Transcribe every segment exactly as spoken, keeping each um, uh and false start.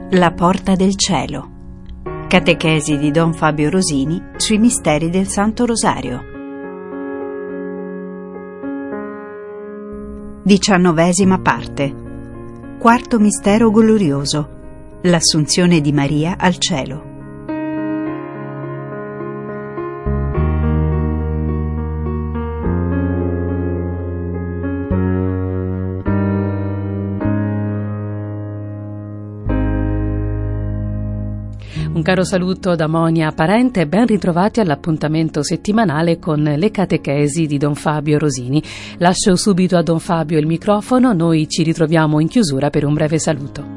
La porta del cielo. Catechesi di Don Fabio Rosini sui misteri del Santo Rosario. Diciannovesima parte. Quarto mistero glorioso. L'Assunzione di Maria al cielo. Un caro saluto da Monia Parente e ben ritrovati all'appuntamento settimanale con le catechesi di Don Fabio Rosini. Lascio subito a Don Fabio il microfono, noi ci ritroviamo in chiusura per un breve saluto.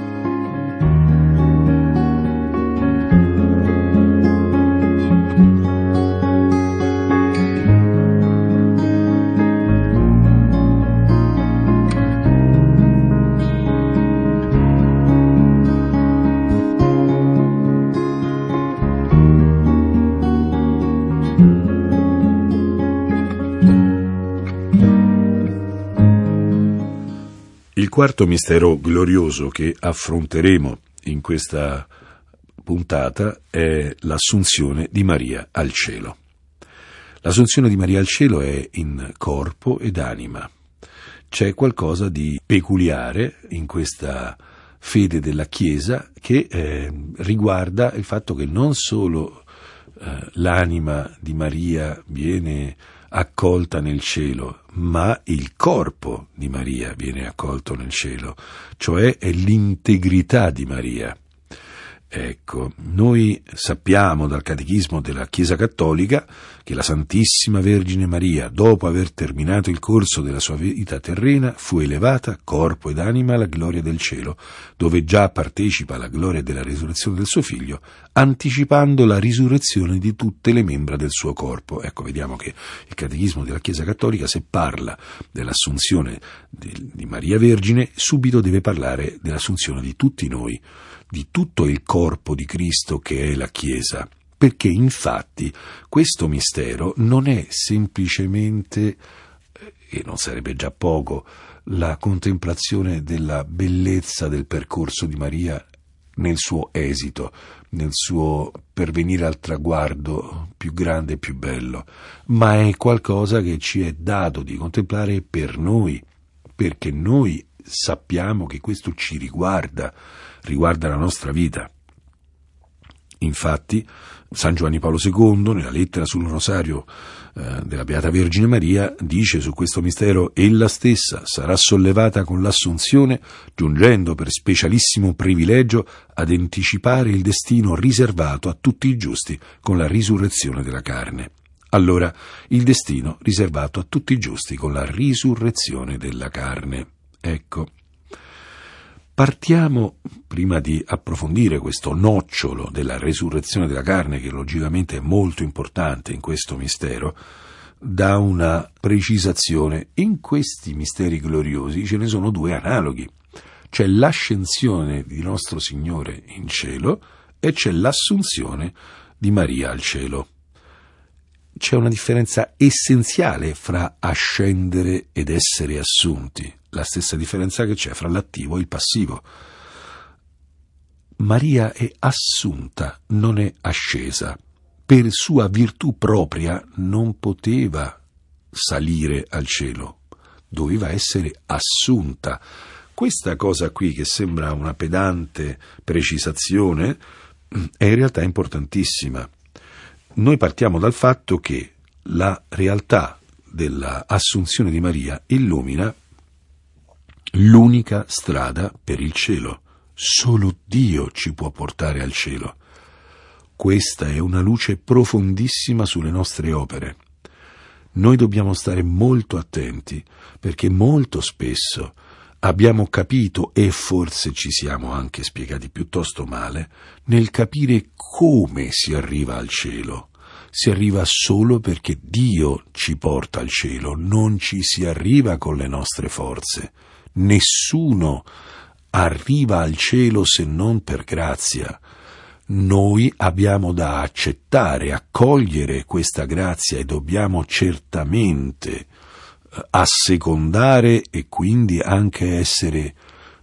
Il quarto mistero glorioso che affronteremo in questa puntata è l'Assunzione di Maria al cielo. L'Assunzione di Maria al cielo è in corpo ed anima. C'è qualcosa di peculiare in questa fede della Chiesa che eh, riguarda il fatto che non solo eh, l'anima di Maria viene accolta nel cielo, ma il corpo di Maria viene accolto nel cielo, cioè è l'integrità di Maria. Ecco, noi sappiamo dal Catechismo della Chiesa Cattolica che la Santissima Vergine Maria, dopo aver terminato il corso della sua vita terrena, fu elevata, corpo ed anima, alla gloria del cielo, dove già partecipa alla gloria della risurrezione del suo Figlio, anticipando la risurrezione di tutte le membra del suo corpo. Ecco, vediamo che il Catechismo della Chiesa Cattolica, se parla dell'assunzione di, di Maria Vergine, subito deve parlare dell'assunzione di tutti noi, di tutto il corpo di Cristo che è la Chiesa, perché infatti questo mistero non è semplicemente, e non sarebbe già poco, la contemplazione della bellezza del percorso di Maria nel suo esito, nel suo pervenire al traguardo più grande e più bello, ma è qualcosa che ci è dato di contemplare per noi, perché noi sappiamo che questo ci riguarda, riguarda la nostra vita. Infatti San Giovanni Paolo secondo, nella lettera sul rosario eh, della Beata Vergine Maria, dice su questo mistero: ella stessa sarà sollevata con l'assunzione, giungendo per specialissimo privilegio ad anticipare il destino riservato a tutti i giusti con la risurrezione della carne. Allora, il destino riservato a tutti i giusti con la risurrezione della carne. Ecco, partiamo, prima di approfondire questo nocciolo della resurrezione della carne, che logicamente è molto importante in questo mistero, da una precisazione. In questi misteri gloriosi ce ne sono due analoghi. C'è l'ascensione di nostro Signore in cielo e c'è l'assunzione di Maria al cielo. C'è una differenza essenziale fra ascendere ed essere assunti, la stessa differenza che c'è fra l'attivo e il passivo. Maria è assunta, non è ascesa. Per sua virtù propria non poteva salire al cielo, doveva essere assunta. Questa cosa qui, che sembra una pedante precisazione, è in realtà importantissima. Noi partiamo dal fatto che la realtà dell'assunzione di Maria illumina l'unica strada per il cielo. Solo Dio ci può portare al cielo. Questa è una luce profondissima sulle nostre opere. Noi dobbiamo stare molto attenti, perché molto spesso abbiamo capito, e forse ci siamo anche spiegati piuttosto male, nel capire come si arriva al cielo. Si arriva solo perché Dio ci porta al cielo, non ci si arriva con le nostre forze. Nessuno arriva al cielo se non per grazia. Noi abbiamo da accettare, accogliere questa grazia e dobbiamo certamente assecondare e quindi anche essere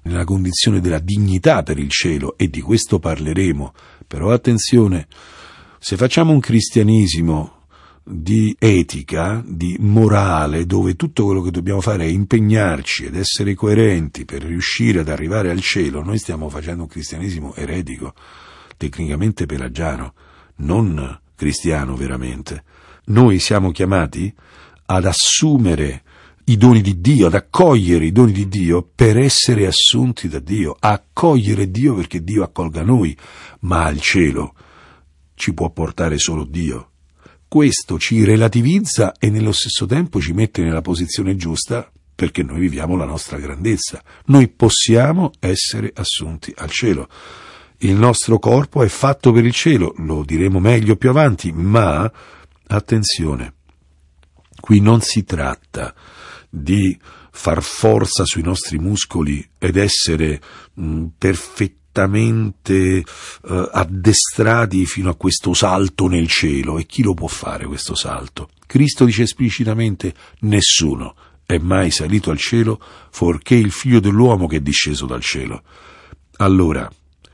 nella condizione della dignità per il cielo, e di questo parleremo. Però attenzione, se facciamo un cristianesimo di etica, di morale, dove tutto quello che dobbiamo fare è impegnarci ed essere coerenti per riuscire ad arrivare al cielo, noi stiamo facendo un cristianesimo eretico, tecnicamente pelagiano, non cristiano veramente. Noi siamo chiamati ad assumere i doni di Dio, ad accogliere i doni di Dio per essere assunti da Dio, a accogliere Dio perché Dio accolga noi, ma al cielo ci può portare solo Dio. Questo ci relativizza e nello stesso tempo ci mette nella posizione giusta, perché noi viviamo la nostra grandezza. Noi possiamo essere assunti al cielo. Il nostro corpo è fatto per il cielo, lo diremo meglio più avanti, ma attenzione, qui non si tratta di far forza sui nostri muscoli ed essere mh, perfettamente Uh, addestrati fino a questo salto nel cielo. E chi lo può fare questo salto? Cristo dice esplicitamente: nessuno è mai salito al cielo fuorché il figlio dell'uomo che è disceso dal cielo. Allora,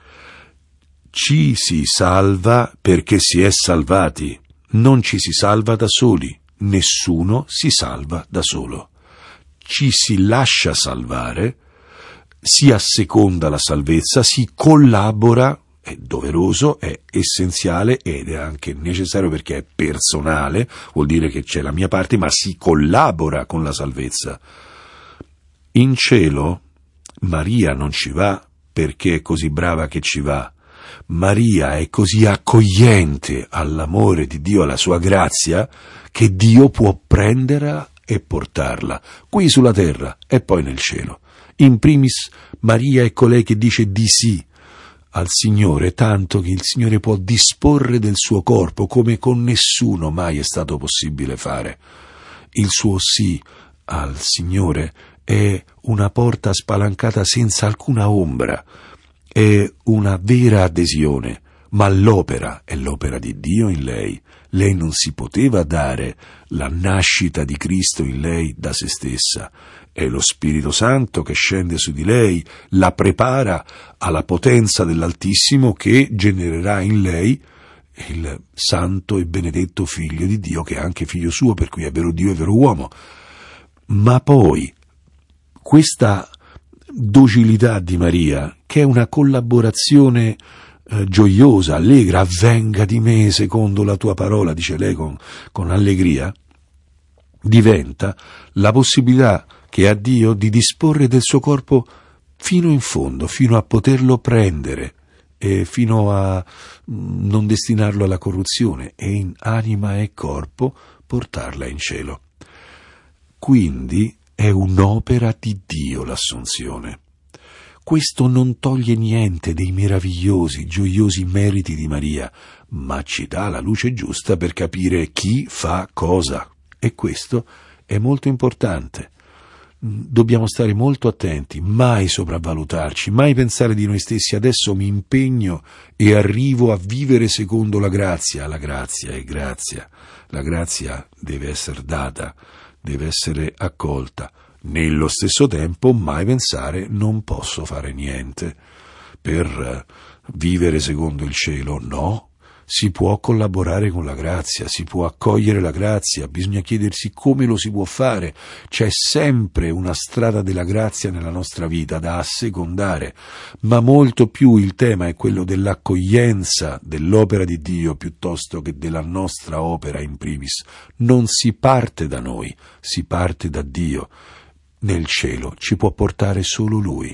ci si salva perché si è salvati, non ci si salva da soli, nessuno si salva da solo. Ci si lascia salvare, si asseconda la salvezza, si collabora, è doveroso, è essenziale ed è anche necessario perché è personale, vuol dire che c'è la mia parte, ma si collabora con la salvezza. In cielo Maria non ci va perché è così brava che ci va. Maria è così accogliente all'amore di Dio, alla sua grazia, che Dio può prenderla e portarla qui sulla terra e poi nel cielo. In primis, Maria è colei che dice di sì al Signore, tanto che il Signore può disporre del suo corpo come con nessuno mai è stato possibile fare. Il suo sì al Signore è una porta spalancata senza alcuna ombra, è una vera adesione, ma l'opera è l'opera di Dio in lei. Lei non si poteva dare la nascita di Cristo in lei da se stessa. È lo Spirito Santo che scende su di lei, la prepara alla potenza dell'Altissimo che genererà in lei il santo e benedetto Figlio di Dio, che è anche figlio suo, per cui è vero Dio e vero uomo. Ma poi questa docilità di Maria, che è una collaborazione eh, gioiosa, allegra, avvenga di me secondo la tua parola, dice lei con, con allegria, diventa la possibilità che ha Dio di disporre del suo corpo fino in fondo, fino a poterlo prendere e fino a non destinarlo alla corruzione e in anima e corpo portarla in cielo. Quindi è un'opera di Dio l'assunzione. Questo non toglie niente dei meravigliosi, gioiosi meriti di Maria, ma ci dà la luce giusta per capire chi fa cosa. E questo è molto importante. Dobbiamo stare molto attenti, mai sopravvalutarci, mai pensare di noi stessi: adesso mi impegno e arrivo a vivere secondo la grazia. La grazia è grazia, la grazia deve essere data, deve essere accolta. Nello stesso tempo mai pensare: non posso fare niente per vivere secondo il cielo. No, si può collaborare con la grazia, si può accogliere la grazia, bisogna chiedersi come lo si può fare. C'è sempre una strada della grazia nella nostra vita da assecondare, ma molto più il tema è quello dell'accoglienza dell'opera di Dio piuttosto che della nostra opera in primis. Non si parte da noi, si parte da Dio. Nel cielo ci può portare solo Lui.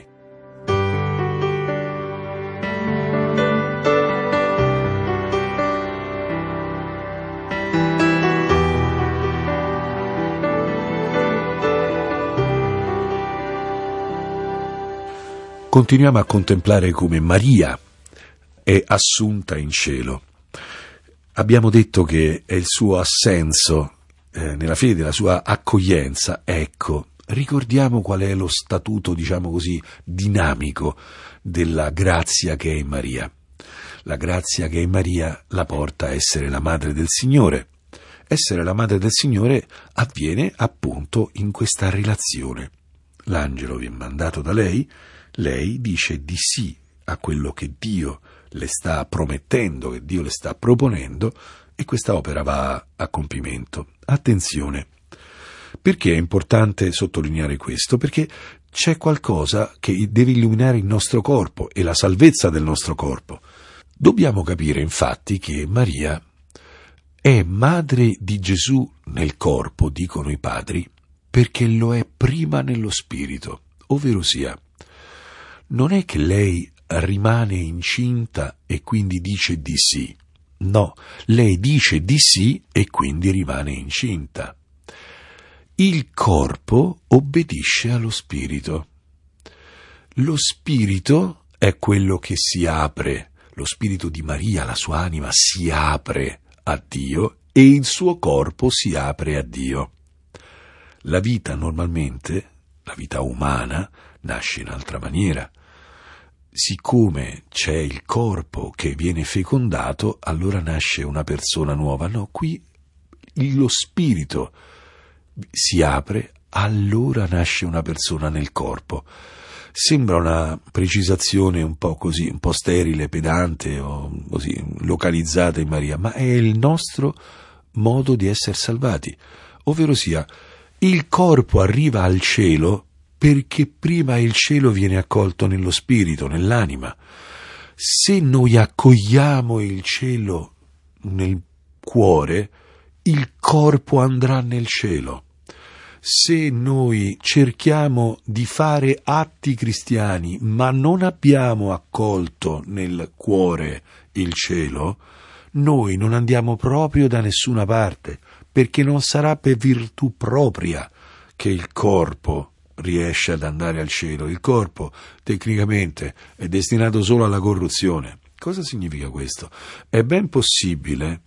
Continuiamo a contemplare come Maria è assunta in cielo. Abbiamo detto che è il suo assenso eh, nella fede, la sua accoglienza. Ecco, ricordiamo qual è lo statuto, diciamo così, dinamico della grazia che è in Maria. La grazia che è in Maria la porta a essere la madre del Signore. Essere la madre del Signore avviene appunto in questa relazione. L'angelo viene mandato da lei, lei dice di sì a quello che Dio le sta promettendo, che Dio le sta proponendo, e questa opera va a compimento. Attenzione, perché è importante sottolineare questo? Perché c'è qualcosa che deve illuminare il nostro corpo e la salvezza del nostro corpo. Dobbiamo capire infatti che Maria è madre di Gesù nel corpo, dicono i padri, perché lo è prima nello spirito, ovvero sia, non è che lei rimane incinta e quindi dice di sì, no, lei dice di sì e quindi rimane incinta. Il corpo obbedisce allo spirito. Lo spirito è quello che si apre, lo spirito di Maria, la sua anima, si apre a Dio e il suo corpo si apre a Dio. La vita normalmente, la vita umana, nasce in altra maniera. Siccome c'è il corpo che viene fecondato, allora nasce una persona nuova. No, qui lo spirito si apre, allora nasce una persona nel corpo. Sembra una precisazione un po' così, un po' sterile, pedante o così localizzata in Maria, ma è il nostro modo di essere salvati, ovvero sia il corpo arriva al cielo perché prima il cielo viene accolto nello spirito, nell'anima. Se noi accogliamo il cielo nel cuore, il corpo andrà nel cielo. Se noi cerchiamo di fare atti cristiani ma non abbiamo accolto nel cuore il cielo, noi non andiamo proprio da nessuna parte, perché non sarà per virtù propria che il corpo riesce ad andare al cielo. Il corpo tecnicamente è destinato solo alla corruzione. Cosa significa questo? È ben possibile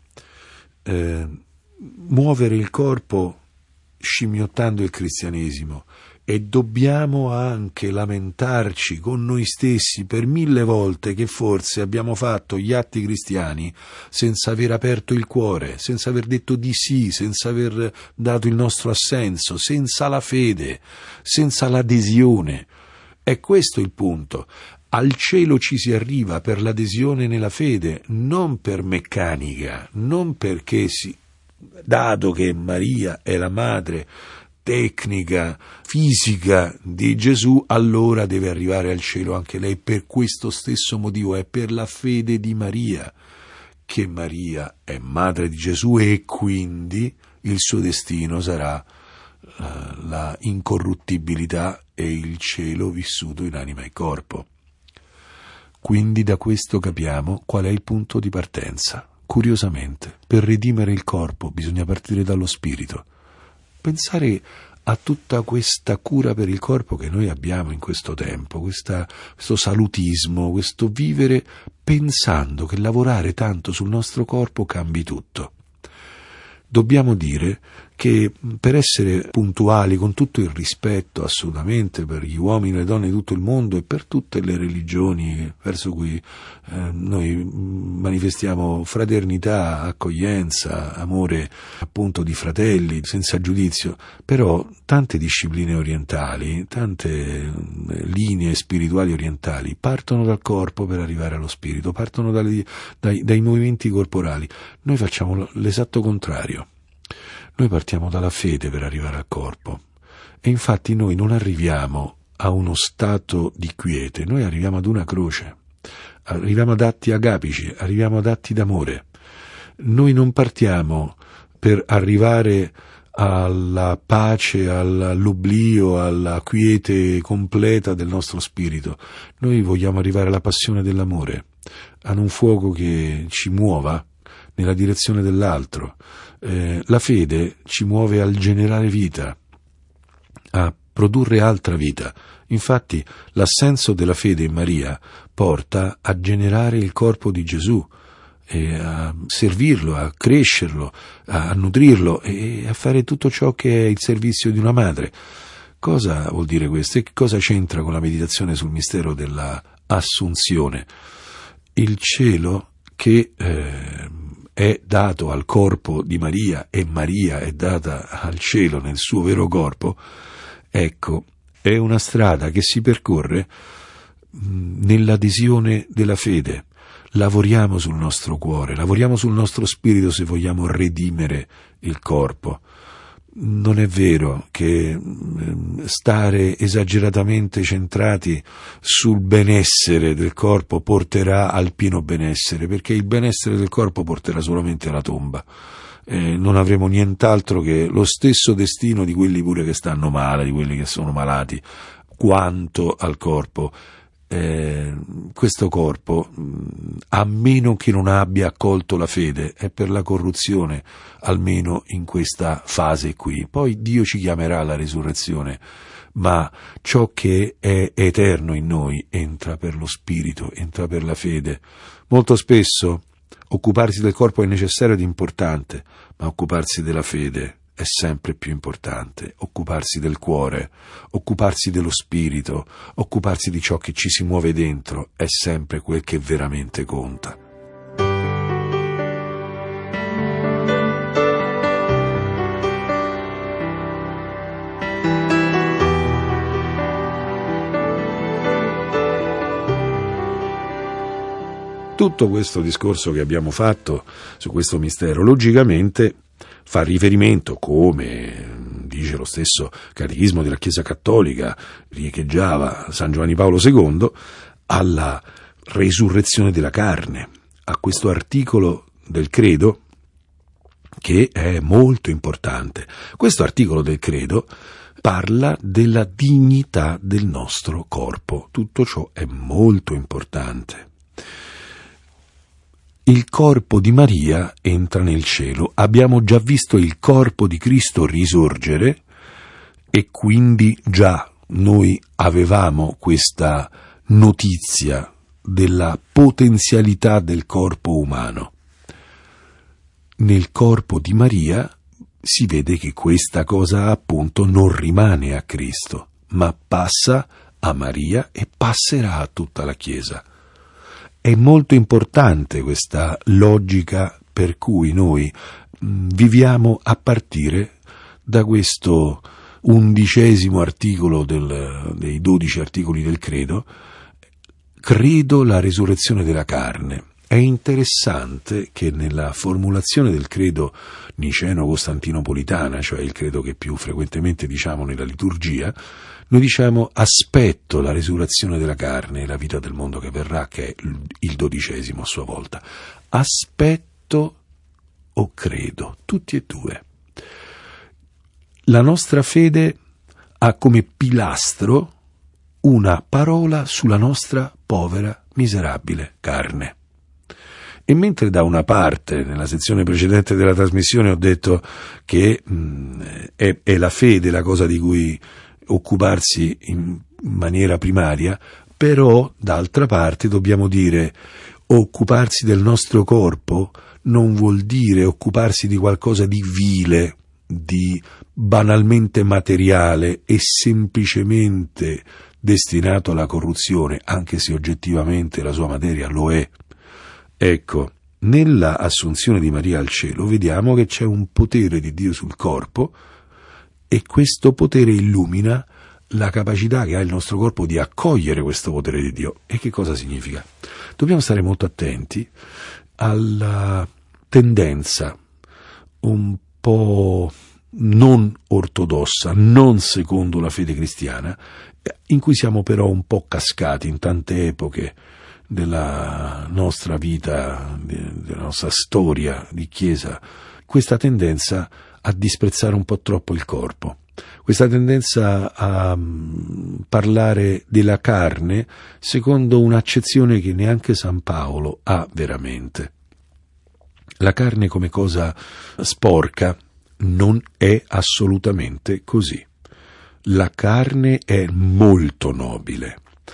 eh, muovere il corpo scimmiottando il cristianesimo, e dobbiamo anche lamentarci con noi stessi per mille volte che forse abbiamo fatto gli atti cristiani senza aver aperto il cuore, senza aver detto di sì, senza aver dato il nostro assenso, senza la fede, senza l'adesione. È questo il punto. Al cielo ci si arriva per l'adesione nella fede, non per meccanica, non perché si dato che Maria è la madre tecnica, fisica di Gesù, allora deve arrivare al cielo anche lei. Per questo stesso motivo è per la fede di Maria che Maria è madre di Gesù e quindi il suo destino sarà uh, la incorruttibilità e il cielo vissuto in anima e corpo. Quindi da questo capiamo qual è il punto di partenza. Curiosamente, per redimere il corpo bisogna partire dallo spirito. Pensare a tutta questa cura per il corpo che noi abbiamo in questo tempo, questa, questo salutismo, questo vivere pensando che lavorare tanto sul nostro corpo cambi tutto. Dobbiamo dire che per essere puntuali, con tutto il rispetto assolutamente per gli uomini e le donne di tutto il mondo e per tutte le religioni verso cui eh, noi manifestiamo fraternità, accoglienza, amore appunto di fratelli, senza giudizio, però tante discipline orientali, tante linee spirituali orientali partono dal corpo per arrivare allo spirito, partono dai, dai, dai movimenti corporali. Noi facciamo l'esatto contrario. Noi partiamo dalla fede per arrivare al corpo e infatti noi non arriviamo a uno stato di quiete, noi arriviamo ad una croce, arriviamo ad atti agapici, arriviamo ad atti d'amore. Noi non partiamo per arrivare alla pace, all'oblio, alla quiete completa del nostro spirito. Noi vogliamo arrivare alla passione dell'amore, ad un fuoco che ci muova nella direzione dell'altro. Eh, la fede ci muove al generare vita, a produrre altra vita. Infatti l'assenso della fede in Maria porta a generare il corpo di Gesù, e a servirlo, a crescerlo, a nutrirlo e a fare tutto ciò che è il servizio di una madre. Cosa vuol dire questo? E che cosa c'entra con la meditazione sul mistero della Assunzione? Il cielo che eh, è dato al corpo di Maria e Maria è data al cielo nel suo vero corpo, ecco, è una strada che si percorre mh, nell'adesione della fede. Lavoriamo sul nostro cuore, lavoriamo sul nostro spirito se vogliamo redimere il corpo. Non è vero che stare esageratamente centrati sul benessere del corpo porterà al pieno benessere, perché il benessere del corpo porterà solamente alla tomba. Eh, non avremo nient'altro che lo stesso destino di quelli pure che stanno male, di quelli che sono malati, quanto al corpo. Eh, questo corpo, a meno che non abbia accolto la fede, è per la corruzione, almeno in questa fase qui. Poi Dio ci chiamerà alla risurrezione, ma ciò che è eterno in noi entra per lo spirito, entra per la fede. Molto spesso occuparsi del corpo è necessario ed importante, ma occuparsi della fede è sempre più importante. Occuparsi del cuore, occuparsi dello spirito, occuparsi di ciò che ci si muove dentro è sempre quel che veramente conta. Tutto questo discorso che abbiamo fatto su questo mistero, logicamente, fa riferimento, come dice lo stesso Catechismo della Chiesa Cattolica, riecheggiava San Giovanni Paolo secondo, alla resurrezione della carne, a questo articolo del credo che è molto importante. Questo articolo del credo parla della dignità del nostro corpo. Tutto ciò è molto importante. Il corpo di Maria entra nel cielo. Abbiamo già visto il corpo di Cristo risorgere e quindi già noi avevamo questa notizia della potenzialità del corpo umano. Nel corpo di Maria si vede che questa cosa appunto non rimane a Cristo, ma passa a Maria e passerà a tutta la Chiesa. È molto importante questa logica per cui noi mh, viviamo a partire da questo undicesimo articolo del, dei dodici articoli del credo. Credo la resurrezione della carne. È interessante che nella formulazione del credo niceno-costantinopolitana, cioè il credo che più frequentemente diciamo nella liturgia, noi diciamo aspetto la resurrezione della carne e la vita del mondo che verrà, che è il dodicesimo a sua volta. Aspetto o credo, tutti e due. La nostra fede ha come pilastro una parola sulla nostra povera, miserabile carne. E mentre da una parte, nella sezione precedente della trasmissione, ho detto che mh, è, è la fede la cosa di cui occuparsi in maniera primaria, però d'altra parte dobbiamo dire occuparsi del nostro corpo non vuol dire occuparsi di qualcosa di vile, di banalmente materiale e semplicemente destinato alla corruzione, anche se oggettivamente la sua materia lo è. Ecco, nella assunzione di Maria al cielo vediamo che c'è un potere di Dio sul corpo e questo potere illumina la capacità che ha il nostro corpo di accogliere questo potere di Dio. E che cosa significa? Dobbiamo stare molto attenti alla tendenza un po' non ortodossa, non secondo la fede cristiana, in cui siamo però un po' cascati in tante epoche della nostra vita, della nostra storia di Chiesa, questa tendenza a disprezzare un po' troppo il corpo, questa tendenza a parlare della carne secondo un'accezione che neanche San Paolo ha veramente. La carne come cosa sporca non è assolutamente così. La carne è molto nobile.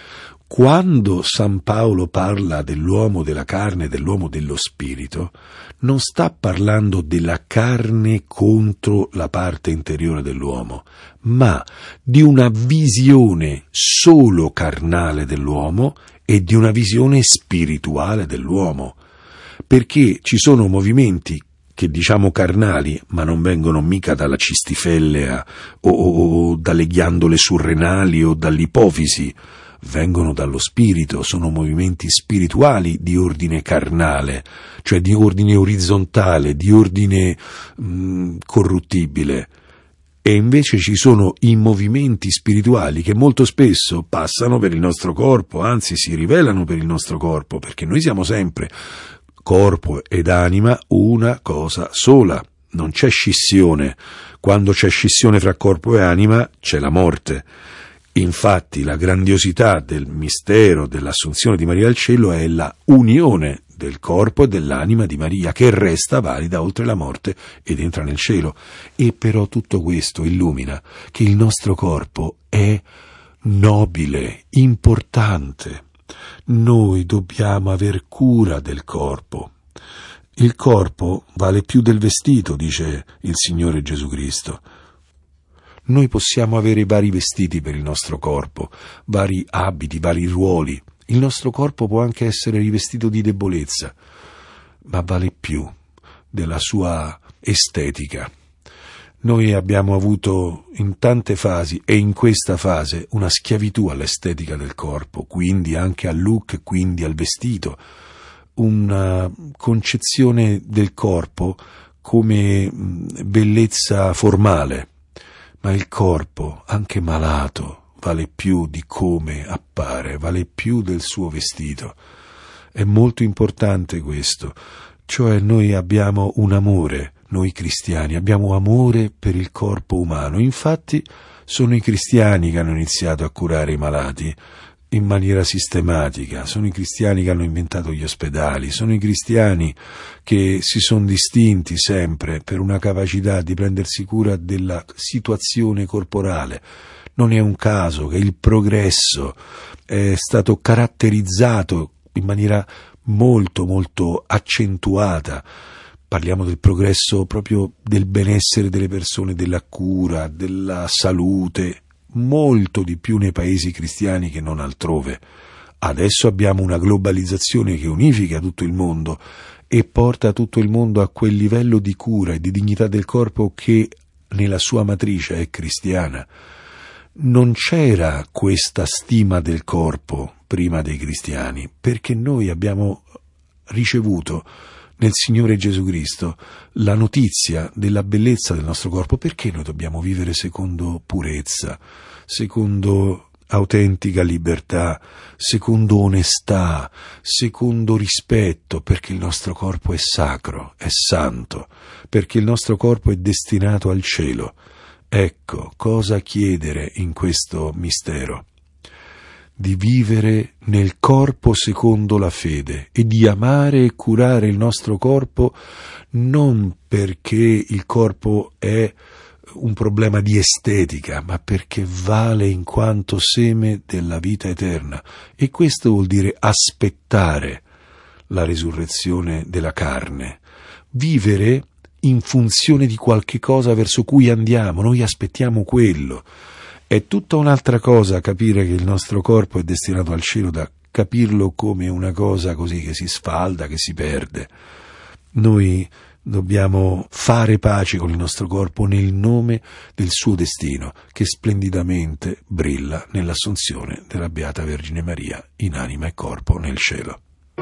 Quando San Paolo parla dell'uomo della carne, dell'uomo dello spirito, non sta parlando della carne contro la parte interiore dell'uomo, ma di una visione solo carnale dell'uomo e di una visione spirituale dell'uomo, perché ci sono movimenti che diciamo carnali, ma non vengono mica dalla cistifellea o, o, o dalle ghiandole surrenali o dall'ipofisi, vengono dallo spirito, sono movimenti spirituali di ordine carnale, cioè di ordine orizzontale, di ordine mh, corruttibile. E invece ci sono i movimenti spirituali che molto spesso passano per il nostro corpo, anzi si rivelano per il nostro corpo, perché noi siamo sempre corpo ed anima una cosa sola, non c'è scissione. Quando c'è scissione fra corpo e anima c'è la morte. Infatti la grandiosità del mistero dell'assunzione di Maria al cielo è la unione del corpo e dell'anima di Maria, che resta valida oltre la morte ed entra nel cielo. E però tutto questo illumina che il nostro corpo è nobile, importante. Noi dobbiamo aver cura del corpo. Il corpo vale più del vestito, dice il Signore Gesù Cristo. Noi possiamo avere vari vestiti per il nostro corpo, vari abiti, vari ruoli. Il nostro corpo può anche essere rivestito di debolezza, ma vale più della sua estetica. Noi abbiamo avuto in tante fasi e in questa fase una schiavitù all'estetica del corpo, quindi anche al look, quindi al vestito, una concezione del corpo come bellezza formale. Ma il corpo, anche malato, vale più di come appare, vale più del suo vestito. È molto importante questo, cioè noi abbiamo un amore, noi cristiani, abbiamo amore per il corpo umano. Infatti sono i cristiani che hanno iniziato a curare i malati in maniera sistematica, sono i cristiani che hanno inventato gli ospedali, sono i cristiani che si sono distinti sempre per una capacità di prendersi cura della situazione corporale. Non è un caso che il progresso è stato caratterizzato in maniera molto molto accentuata. Parliamo del progresso proprio del benessere delle persone, della cura, della salute, molto di più nei paesi cristiani che non altrove. Adesso abbiamo una globalizzazione che unifica tutto il mondo e porta tutto il mondo a quel livello di cura e di dignità del corpo che nella sua matrice è cristiana. Non c'era questa stima del corpo prima dei cristiani, perché noi abbiamo ricevuto nel Signore Gesù Cristo la notizia della bellezza del nostro corpo. Perché noi dobbiamo vivere secondo purezza, secondo autentica libertà, secondo onestà, secondo rispetto? Perché il nostro corpo è sacro, è santo, perché il nostro corpo è destinato al cielo. Ecco cosa chiedere in questo mistero: di vivere nel corpo secondo la fede e di amare e curare il nostro corpo non perché il corpo è un problema di estetica, ma perché vale in quanto seme della vita eterna. E questo vuol dire aspettare la risurrezione della carne, vivere in funzione di qualche cosa verso cui andiamo. Noi aspettiamo quello. È tutta un'altra cosa capire che il nostro corpo è destinato al cielo da capirlo come una cosa così che si sfalda, che si perde. Noi dobbiamo fare pace con il nostro corpo nel nome del suo destino, che splendidamente brilla nell'assunzione della Beata Vergine Maria in anima e corpo nel cielo.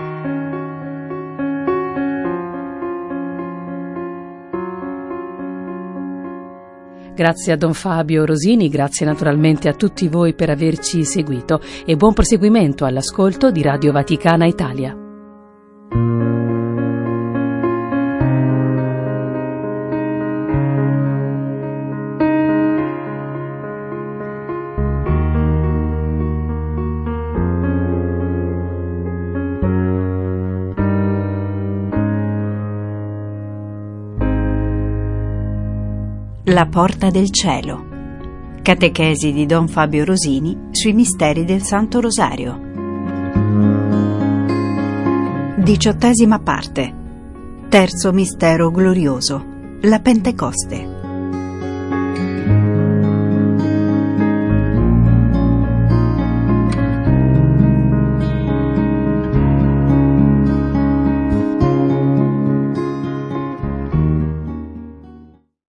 Grazie a Don Fabio Rosini, grazie naturalmente a tutti voi per averci seguito e buon proseguimento all'ascolto di Radio Vaticana Italia. La porta del cielo. Catechesi di Don Fabio Rosini sui misteri del Santo Rosario. Diciottesima parte. Terzo mistero glorioso. La Pentecoste.